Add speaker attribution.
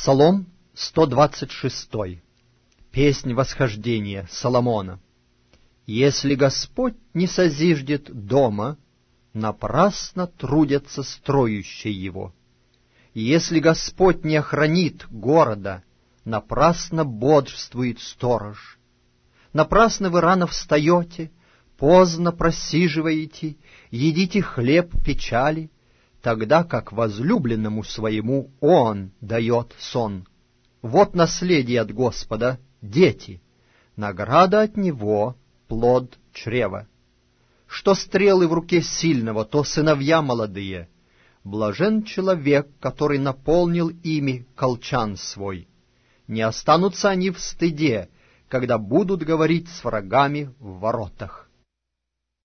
Speaker 1: Псалом 126. Песнь восхождения Соломона. Если Господь не созиждет дома, напрасно трудятся строящие его. Если Господь не охранит города, напрасно бодрствует сторож. Напрасно вы рано встаете, поздно просиживаете, едите хлеб печали, тогда как возлюбленному своему Он дает сон. Вот наследие от Господа — дети, награда от Него — плод чрева. Что стрелы в руке сильного, то сыновья молодые. Блажен человек, который наполнил ими колчан свой. Не останутся они в стыде, когда будут говорить с врагами в воротах.